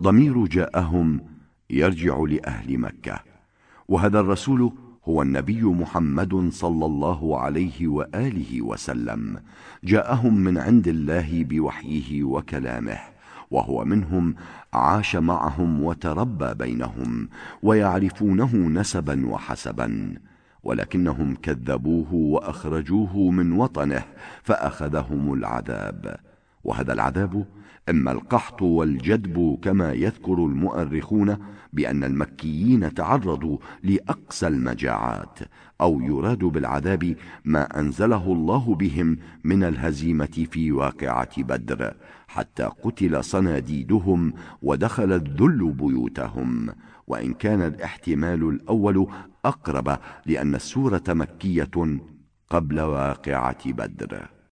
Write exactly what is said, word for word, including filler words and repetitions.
ضمير جاءهم يرجع لأهل مكة، وهذا الرسول هو النبي محمد صلى الله عليه وآله وسلم، جاءهم من عند الله بوحيه وكلامه، وهو منهم، عاش معهم وتربى بينهم، ويعرفونه نسبا وحسبا، ولكنهم كذبوه وأخرجوه من وطنه فأخذهم العذاب. وهذا العذاب إما القحط والجدب كما يذكر المؤرخون بأن المكيين تعرضوا لأقسى المجاعات، أو يراد بالعذاب ما أنزله الله بهم من الهزيمة في واقعة بدر، حتى قتل صناديدهم ودخل الذل بيوتهم، وإن كان الاحتمال الأول أقرب لأن السورة مكية قبل واقعة بدر.